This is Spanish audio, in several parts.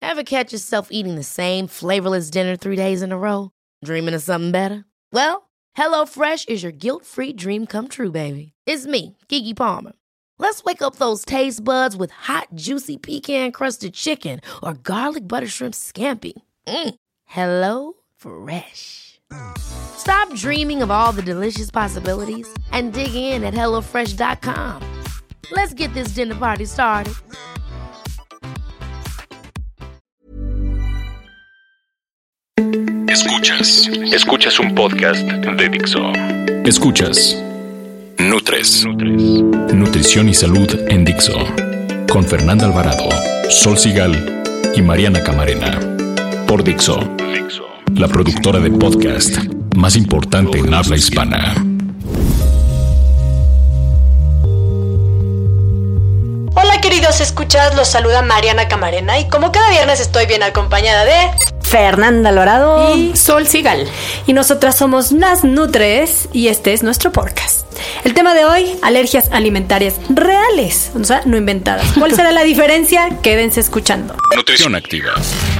Ever catch yourself eating the same flavorless dinner 3 days in a row? Dreaming of something better? Well, HelloFresh is your guilt-free dream come true, baby. It's me, Keke Palmer. Let's wake up those taste buds with hot, juicy pecan-crusted chicken or garlic butter shrimp scampi. Hello Fresh. Stop dreaming of all the delicious possibilities and dig in at HelloFresh.com. Let's get this dinner party started. Escuchas un podcast de Dixo. Escuchas Nutres. Nutrición y salud en Dixo. Con Fernanda Alvarado, Sol Sigal y Mariana Camarena. Por Dixo, la productora de podcast más importante en habla hispana. Hola queridos escuchas, los saluda Mariana Camarena y como cada viernes estoy bien acompañada de Fernanda Alvarado y Sol Sigal. Y nosotras somos las Nutres y este es nuestro podcast. El tema de hoy, alergias alimentarias reales, o sea, no inventadas. ¿Cuál será la diferencia? Quédense escuchando. Nutrición activa.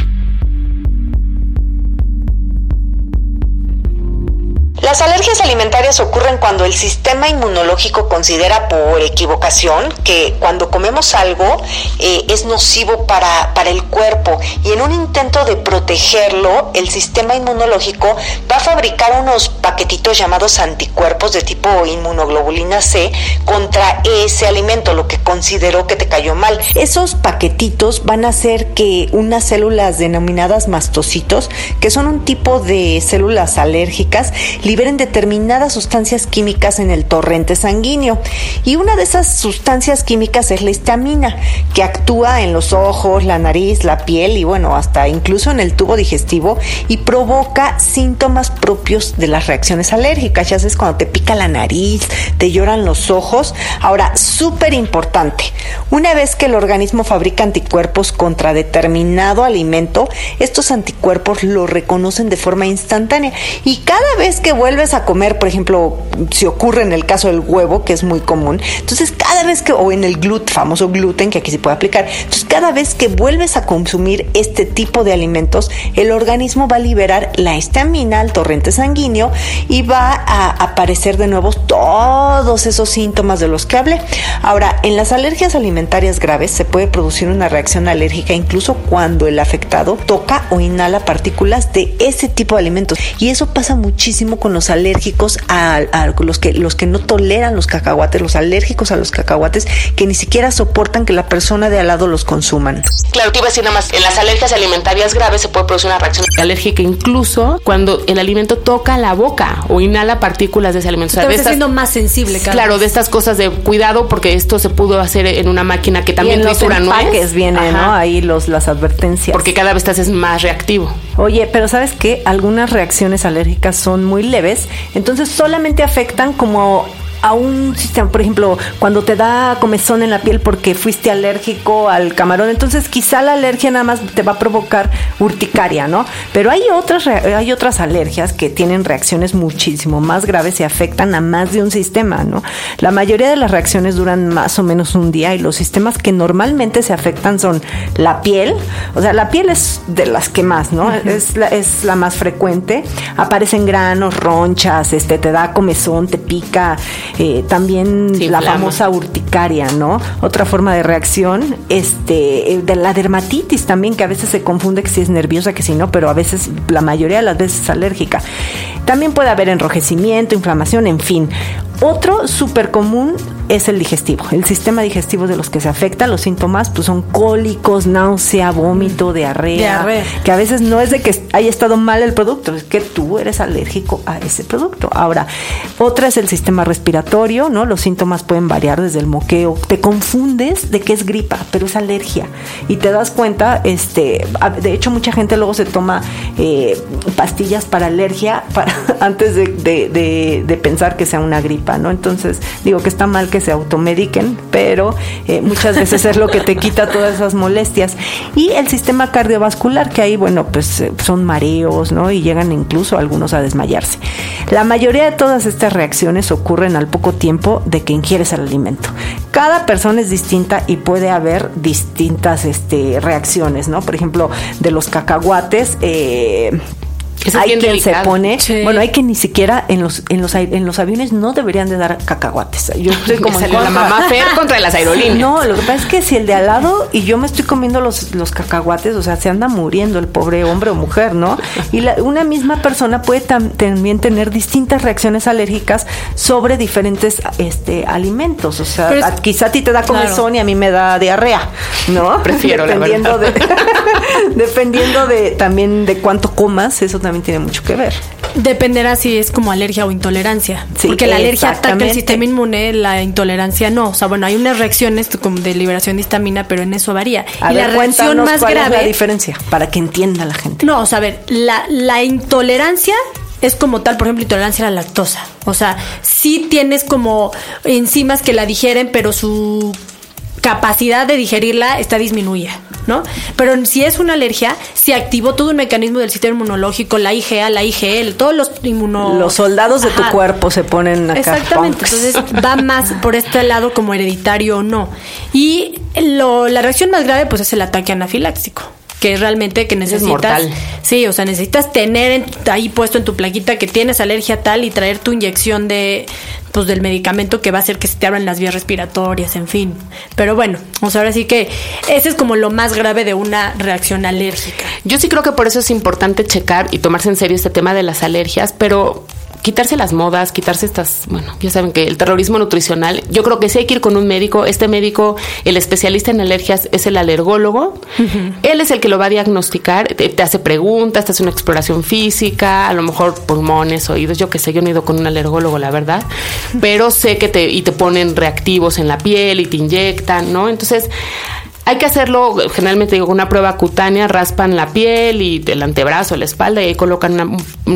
Las alergias alimentarias ocurren cuando el sistema inmunológico considera por equivocación que cuando comemos algo es nocivo para el cuerpo y en un intento de protegerlo, el sistema inmunológico va a fabricar unos paquetitos llamados anticuerpos de tipo inmunoglobulina C contra ese alimento, lo que consideró que te cayó mal. Esos paquetitos van a hacer que unas células denominadas mastocitos, que son un tipo de células alérgicas, liberen determinadas sustancias químicas en el torrente sanguíneo. Y una de esas sustancias químicas es la histamina, que actúa en los ojos, la nariz, la piel y bueno, hasta incluso en el tubo digestivo y provoca síntomas propios de las reacciones alérgicas. Ya sabes, cuando te pica la nariz, te lloran los ojos. Ahora, súper importante, una vez que el organismo fabrica anticuerpos contra determinado alimento, estos anticuerpos lo reconocen de forma instantánea y cada vez que vuelves a comer, por ejemplo, si ocurre en el caso del huevo, que es muy común, entonces cada vez que, o en el famoso gluten, que aquí se puede aplicar, entonces cada vez que vuelves a consumir este tipo de alimentos, el organismo va a liberar la histamina al torrente sanguíneo y va a aparecer de nuevo todos esos síntomas de los que hablé. Ahora, en las alergias alimentarias graves se puede producir una reacción alérgica incluso cuando el afectado toca o inhala partículas de ese tipo de alimentos, y eso pasa muchísimo con los alérgicos a los que no toleran los cacahuates, los alérgicos a los cacahuates, que ni siquiera soportan que la persona de al lado los consuman. Claro, te iba a decir nada más, en las alergias alimentarias graves se puede producir una reacción alérgica incluso cuando el alimento toca la boca o inhala partículas de ese alimento. O sea, estás siendo más sensible, claro, de estas cosas de cuidado, porque esto se pudo hacer en una máquina que también tritura nuez. Y en los empaques viene, ¿no? Ahí las advertencias. Porque cada vez estás más reactivo. Oye, pero ¿sabes qué? Algunas reacciones alérgicas son muy leves, entonces solamente afectan como a un sistema, por ejemplo, cuando te da comezón en la piel porque fuiste alérgico al camarón, entonces quizá la alergia nada más te va a provocar urticaria, ¿no? Pero hay otras alergias que tienen reacciones muchísimo más graves y afectan a más de un sistema, ¿no? La mayoría de las reacciones duran más o menos un día y los sistemas que normalmente se afectan son la piel, o sea, la piel es de las que más, ¿no? Uh-huh. Es la más frecuente, aparecen granos, ronchas, te da comezón, te pica. También la famosa urticaria, ¿no? Otra forma de reacción, de la dermatitis también, que a veces se confunde que si es nerviosa, que si no, pero a veces, la mayoría de las veces es alérgica. También puede haber enrojecimiento, inflamación, en fin. Otro súper común es el digestivo, el sistema digestivo de los que se afecta. Los síntomas pues son cólicos, náusea, vómito, diarrea, que a veces no es de que haya estado mal el producto, es que tú eres alérgico a ese producto. Ahora, otra es el sistema respiratorio, ¿no? Los síntomas pueden variar desde el moqueo, te confundes de que es gripa, pero es alergia y te das cuenta, de hecho mucha gente luego se toma pastillas para alergia antes de pensar que sea una gripa, ¿no? Entonces digo que está mal que que se automediquen, pero muchas veces es lo que te quita todas esas molestias. Y el sistema cardiovascular, que ahí, bueno, pues son mareos, ¿no? Y llegan incluso algunos a desmayarse. La mayoría de todas estas reacciones ocurren al poco tiempo de que ingieres el alimento. Cada persona es distinta y puede haber distintas reacciones, ¿no? Por ejemplo, de los cacahuates, hay quien se pone, bueno, hay que ni siquiera en los aviones no deberían de dar cacahuates. Yo estoy como salió la mamá Fer contra las aerolíneas. No, lo que pasa es que si el de al lado y yo me estoy comiendo los cacahuates, o sea, se anda muriendo el pobre hombre o mujer, ¿no? Y una misma persona puede también tener distintas reacciones alérgicas sobre diferentes alimentos. O sea, quizá a ti te da comezón y a mí me da diarrea, ¿no? Prefiero, dependiendo dependiendo de también de cuánto comas, eso también tiene mucho que ver. Dependerá si es como alergia o intolerancia. Sí, porque la alergia ataca el sistema inmune, la intolerancia no. O sea, bueno, hay unas reacciones como de liberación de histamina, pero en eso varía. Y la reacción más grave es la diferencia, para que entienda la gente. No, o sea, a ver, la intolerancia es como tal, por ejemplo, intolerancia a la lactosa. O sea, sí tienes como enzimas que la digieren, pero su capacidad de digerirla está disminuida, ¿no? Pero si es una alergia, se activó todo un mecanismo del sistema inmunológico, la IgA, la IgL, todos los los soldados de tu cuerpo se ponen acá. Exactamente, entonces va más por este lado como hereditario o no. Y la reacción más grave pues es el ataque anafiláctico, que es realmente que necesitas... Es mortal. Sí, o sea, necesitas tener ahí puesto en tu plaquita que tienes alergia tal y traer tu inyección del medicamento que va a hacer que se te abran las vías respiratorias, en fin. Pero bueno, o sea, ahora sí que ese es como lo más grave de una reacción alérgica. Yo sí creo que por eso es importante checar y tomarse en serio este tema de las alergias, pero quitarse las modas, quitarse estas, bueno, ya saben que el terrorismo nutricional, yo creo que sí hay que ir con un médico. Este médico, el especialista en alergias, es el alergólogo. Uh-huh. Él es el que lo va a diagnosticar, te hace preguntas, te hace una exploración física, a lo mejor pulmones, oídos, yo qué sé, yo no he ido con un alergólogo, la verdad, pero sé que te ponen reactivos en la piel y te inyectan, ¿no? Entonces, hay que hacerlo, generalmente digo, una prueba cutánea, raspan la piel y el antebrazo, la espalda, y ahí colocan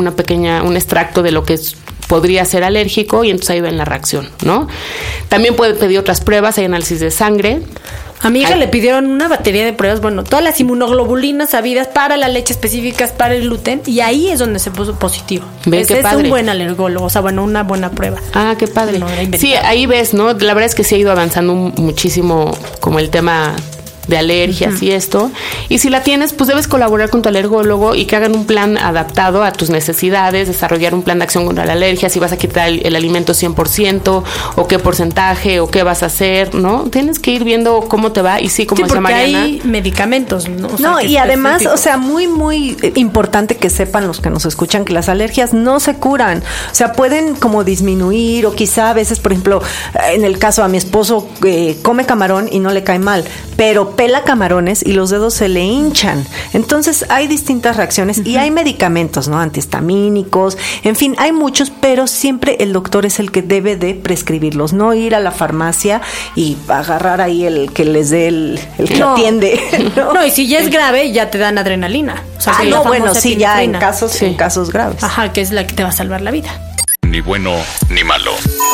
un extracto de lo que podría ser alérgico, y entonces ahí ven la reacción, ¿no? También pueden pedir otras pruebas, hay análisis de sangre. A mi hija le pidieron una batería de pruebas, bueno, todas las inmunoglobulinas sabidas para la leche específicas para el gluten, y ahí es donde se puso positivo. Ese es un buen alergólogo, o sea, bueno, una buena prueba. Ah, qué padre. No, sí, ahí ves, ¿no? La verdad es que sí ha ido avanzando muchísimo como el tema de alergias. Uh-huh. Y esto. Y si la tienes, pues debes colaborar con tu alergólogo y que hagan un plan adaptado a tus necesidades, desarrollar un plan de acción contra la alergia, si vas a quitar el alimento 100% o qué porcentaje o qué vas a hacer, ¿no? Tienes que ir viendo cómo te va y sí, como decía Mariana. Hay medicamentos, ¿no? O sea, no, y además, o sea, muy, muy importante que sepan los que nos escuchan que las alergias no se curan. O sea, pueden como disminuir o quizá a veces, por ejemplo, en el caso a mi esposo come camarón y no le cae mal, pero pela camarones y los dedos se le hinchan. Entonces hay distintas reacciones. Uh-huh. Y hay medicamentos, ¿no? Antihistamínicos, en fin, hay muchos, pero siempre el doctor es el que debe de prescribirlos, no ir a la farmacia y agarrar ahí el que les dé el que atiende. No, y si ya es grave, ya te dan adrenalina. O sea, no, bueno, sí, ya en casos graves. Ajá, que es la que te va a salvar la vida. Ni bueno ni malo.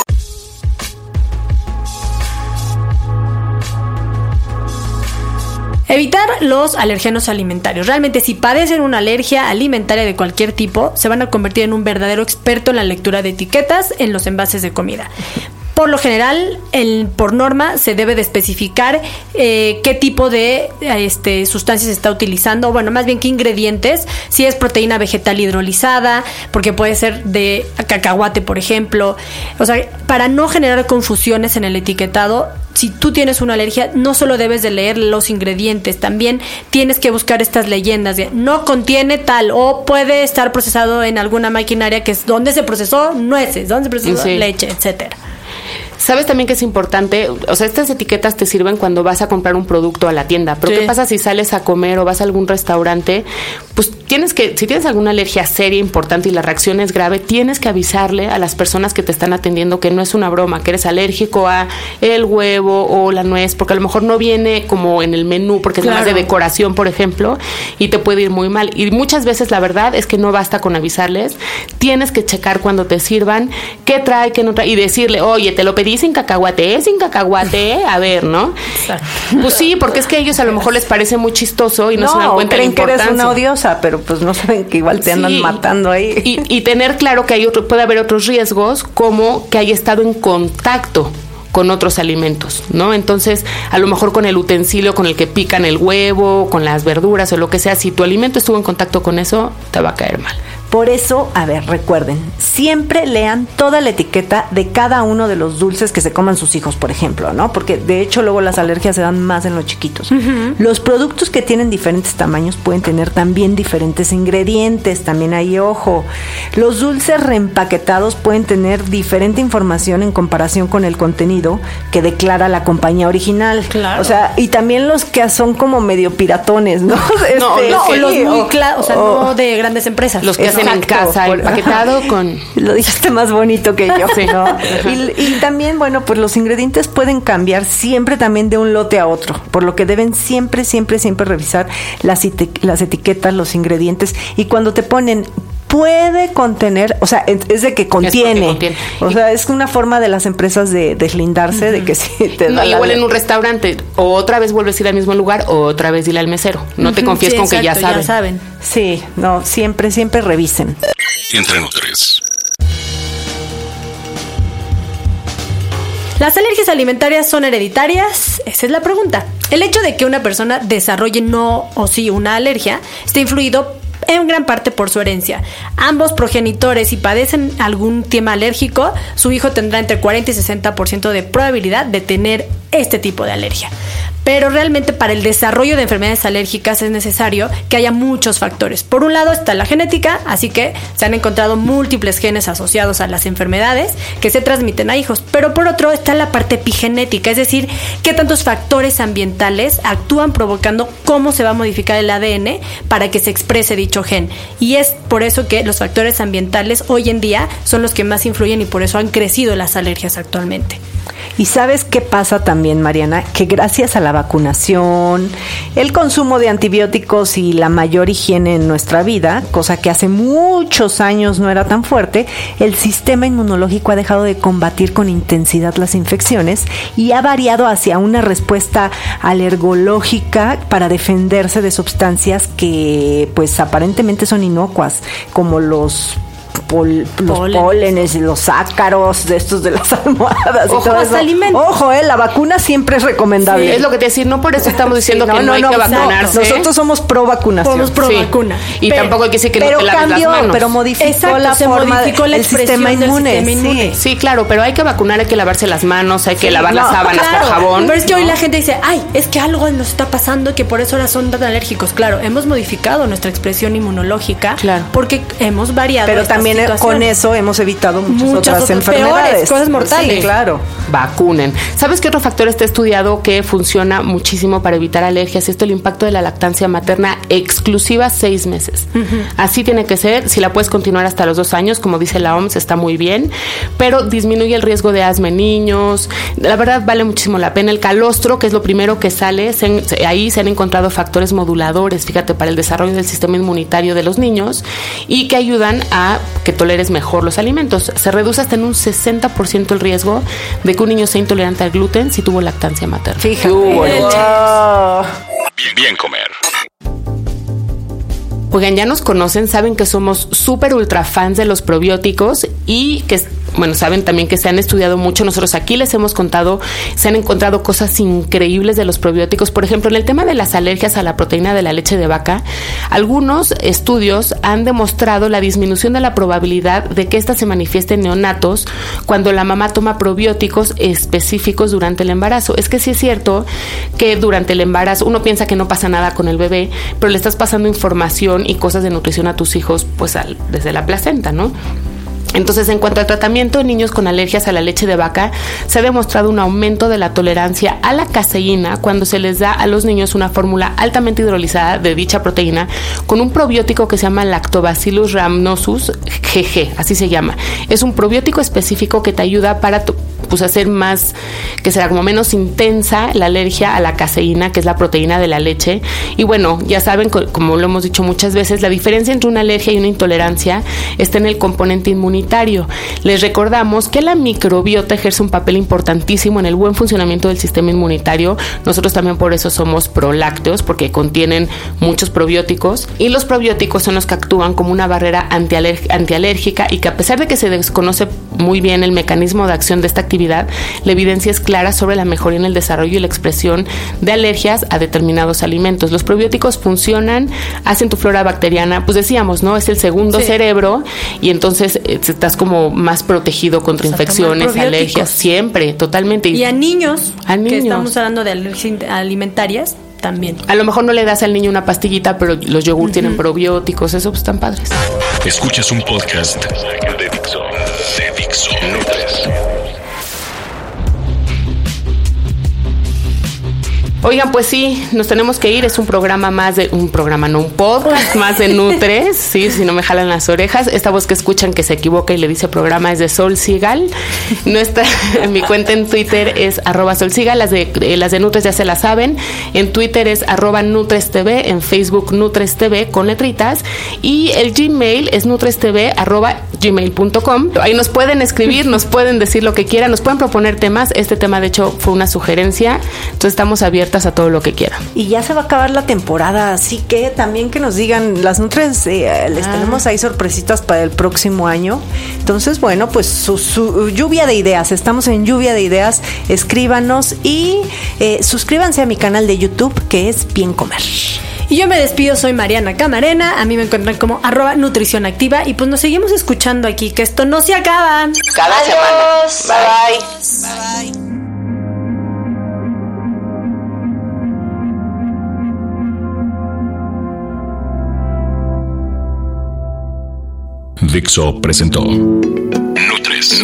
Evitar los alergenos alimentarios. Realmente, si padecen una alergia alimentaria de cualquier tipo, se van a convertir en un verdadero experto en la lectura de etiquetas en los envases de comida. Por lo general, por norma, se debe de especificar qué tipo de sustancias se está utilizando, bueno, más bien qué ingredientes, si es proteína vegetal hidrolizada, porque puede ser de cacahuate, por ejemplo. O sea, para no generar confusiones en el etiquetado, si tú tienes una alergia, no solo debes de leer los ingredientes, también tienes que buscar estas leyendas de no contiene tal, o puede estar procesado en alguna maquinaria que es donde se procesó nueces, donde se procesó leche, etcétera. ¿Sabes también que es importante? O sea, estas etiquetas te sirven cuando vas a comprar un producto a la tienda. Pero ¿qué pasa si sales a comer o vas a algún restaurante? Pues si tienes alguna alergia seria, importante y la reacción es grave, tienes que avisarle a las personas que te están atendiendo que no es una broma, que eres alérgico a el huevo o la nuez, porque a lo mejor no viene como en el menú, porque es más de decoración, por ejemplo, y te puede ir muy mal. Y muchas veces la verdad es que no basta con avisarles, tienes que checar cuando te sirvan qué trae, qué no trae, y decirle, oye, te lo pedí di sin cacahuate, sin cacahuate, a ver, ¿no? Exacto. Pues sí, porque es que a ellos a lo mejor les parece muy chistoso y no se dan cuenta de la creen que importancia. eres una odiosa, pero pues no saben que igual te andan matando ahí. Y tener claro que puede haber otros riesgos, como que haya estado en contacto con otros alimentos, ¿no? Entonces, a lo mejor con el utensilio con el que pican el huevo, con las verduras o lo que sea, si tu alimento estuvo en contacto con eso, te va a caer mal. Por eso, a ver, recuerden, siempre lean toda la etiqueta de cada uno de los dulces que se coman sus hijos, por ejemplo, ¿no? Porque de hecho luego las alergias se dan más en los chiquitos. Los productos que tienen diferentes tamaños pueden tener también diferentes ingredientes, también hay ojo. Los dulces reempaquetados pueden tener diferente información en comparación con el contenido que declara la compañía original. Claro. O sea, y también los que son como medio piratones, ¿no? Los muy no de grandes empresas. Los que hacen en casa, empaquetado con... Lo dijiste más bonito que yo, sí. ¿no? Y también, bueno, pues los ingredientes pueden cambiar siempre también de un lote a otro, por lo que deben siempre revisar las etiquetas, los ingredientes, y cuando te ponen puede contener, o sea, es de que contiene. O sea, es una forma de las empresas de deslindarse de que si te da igual en un restaurante, o otra vez vuelves a ir al mismo lugar, o otra vez ir al mesero. No te confíes con que ya saben. Sí, no, siempre revisen. Entre Nutres. ¿Las alergias alimentarias son hereditarias? Esa es la pregunta. El hecho de que una persona desarrolle no o sí una alergia está influido en gran parte por su herencia. Ambos progenitores, si padecen algún tema alérgico, su hijo tendrá entre 40 y 60% de probabilidad de tener este tipo de alergia. Pero realmente para el desarrollo de enfermedades alérgicas es necesario que haya muchos factores. Por un lado está la genética, así que se han encontrado múltiples genes asociados a las enfermedades que se transmiten a hijos. Pero por otro está la parte epigenética, es decir, qué tantos factores ambientales actúan provocando cómo se va a modificar el ADN para que se exprese dicho gen. Y es por eso que los factores ambientales hoy en día son los que más influyen y por eso han crecido las alergias actualmente. ¿Y sabes qué pasa también, Mariana? Que gracias a la vacunación, el consumo de antibióticos y la mayor higiene en nuestra vida, cosa que hace muchos años no era tan fuerte, el sistema inmunológico ha dejado de combatir con intensidad las infecciones y ha variado hacia una respuesta alergológica para defenderse de sustancias que pues aparentemente son inocuas, como los pólenes y los ácaros de estos de las almohadas. Ojo, y todo eso. Ojo, la vacuna siempre es recomendable. Sí, es lo que te decir, no por eso estamos diciendo que no hay que vacunarse. Nosotros somos pro vacunación. Somos pro vacuna. Y tampoco hay que decir que no te laves las manos. Pero modificó la forma del sistema inmune. Sí, claro, pero hay que vacunar, hay que lavarse las manos, hay que lavar las sábanas con jabón. Pero es que hoy la gente dice, ay, es que algo nos está pasando que por eso ahora son tan alérgicos. Claro, hemos modificado nuestra expresión inmunológica porque hemos variado. Pero también con eso hemos evitado muchas otras enfermedades. Peores, cosas mortales. Sí, claro. Vacunen. ¿Sabes qué otro factor está estudiado que funciona muchísimo para evitar alergias? Esto es el impacto de la lactancia materna exclusiva 6 meses. Así tiene que ser. Si la puedes continuar hasta los 2 años, como dice la OMS, está muy bien, pero disminuye el riesgo de asma en niños. La verdad vale muchísimo la pena. El calostro, que es lo primero que sale, ahí se han encontrado factores moduladores, fíjate, para el desarrollo del sistema inmunitario de los niños y que ayudan a que toleres mejor los alimentos. Se reduce hasta en un 60% el riesgo de que un niño sea intolerante al gluten si tuvo lactancia materna. Fíjate. Bien comer. Oigan, ya nos conocen, saben que somos súper ultra fans de los probióticos y que, bueno, saben también que se han estudiado mucho. Nosotros aquí les hemos contado, se han encontrado cosas increíbles de los probióticos. Por ejemplo, en el tema de las alergias a la proteína de la leche de vaca, algunos estudios han demostrado la disminución de la probabilidad de que ésta se manifieste en neonatos cuando la mamá toma probióticos específicos durante el embarazo. Es que sí es cierto que durante el embarazo uno piensa que no pasa nada con el bebé, pero le estás pasando información y cosas de nutrición a tus hijos pues desde la placenta, ¿no? Entonces, en cuanto al tratamiento de niños con alergias a la leche de vaca, se ha demostrado un aumento de la tolerancia a la caseína cuando se les da a los niños una fórmula altamente hidrolizada de dicha proteína con un probiótico que se llama Lactobacillus rhamnosus GG, así se llama. Es un probiótico específico que te ayuda para pues hacer más, que será como menos intensa la alergia a la caseína, que es la proteína de la leche. Y bueno, ya saben, como lo hemos dicho muchas veces, la diferencia entre una alergia y una intolerancia está en el componente inmunitario. Les recordamos que la microbiota ejerce un papel importantísimo en el buen funcionamiento del sistema inmunitario. Nosotros también por eso somos prolácteos, porque contienen muchos probióticos, y los probióticos son los que actúan como una barrera antialérgica, y que a pesar de que se desconoce muy bien el mecanismo de acción de esta actividad, la evidencia es clara sobre la mejoría en el desarrollo y la expresión de alergias a determinados alimentos. Los probióticos funcionan, hacen tu flora bacteriana, pues decíamos, ¿no? Es el segundo cerebro, y entonces estás como más protegido contra infecciones, alergias, siempre, totalmente. Y a niños, que estamos hablando de alergias alimentarias, también. A lo mejor no le das al niño una pastillita, pero los yogurts tienen probióticos, eso pues están padres. Escuchas un podcast de Dixo. Nutres. Oigan, pues sí, nos tenemos que ir. Es un programa un podcast más de Nutres. Sí, si no me jalan las orejas. Esta voz que escuchan que se equivoca y le dice programa es de Sol Sigal. Mi cuenta en Twitter es @SolSigal. Las de Nutres ya se las saben. En Twitter es @NutresTV. En Facebook NutresTV con letritas. Y el Gmail es nutrestv@gmail.com. Ahí nos pueden escribir, nos pueden decir lo que quieran, nos pueden proponer temas. Este tema, de hecho, fue una sugerencia. Entonces estamos abiertos a todo lo que quieran. Y ya se va a acabar la temporada, así que también que nos digan las Nutres, les tenemos ahí sorpresitas para el próximo año. Entonces, bueno, pues su lluvia de ideas, estamos en lluvia de ideas, escríbanos y suscríbanse a mi canal de YouTube, que es Bien Comer. Y yo me despido, soy Mariana Camarena, a mí me encuentran como @Nutrición Activa, y pues nos seguimos escuchando aquí, que esto no se acaba. Cada semana. Bye. Dixo presentó Nutres.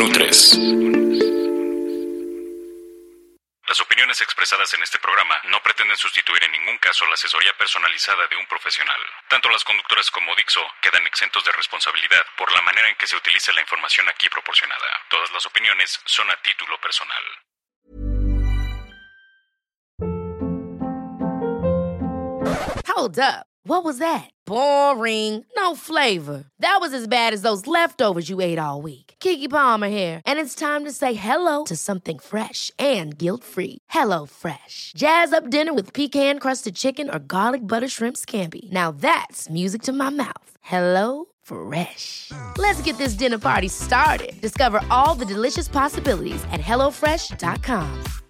Las opiniones expresadas en este programa no pretenden sustituir en ningún caso la asesoría personalizada de un profesional. Tanto las conductoras como Dixo quedan exentos de responsabilidad por la manera en que se utiliza la información aquí proporcionada. Todas las opiniones son a título personal. Hold up. What was that? Boring. No flavor. That was as bad as those leftovers you ate all week. Keke Palmer here, and it's time to say hello to something fresh and guilt-free. Hello Fresh. Jazz up dinner with pecan-crusted chicken or garlic butter shrimp scampi. Now that's music to my mouth. Hello Fresh. Let's get this dinner party started. Discover all the delicious possibilities at HelloFresh.com.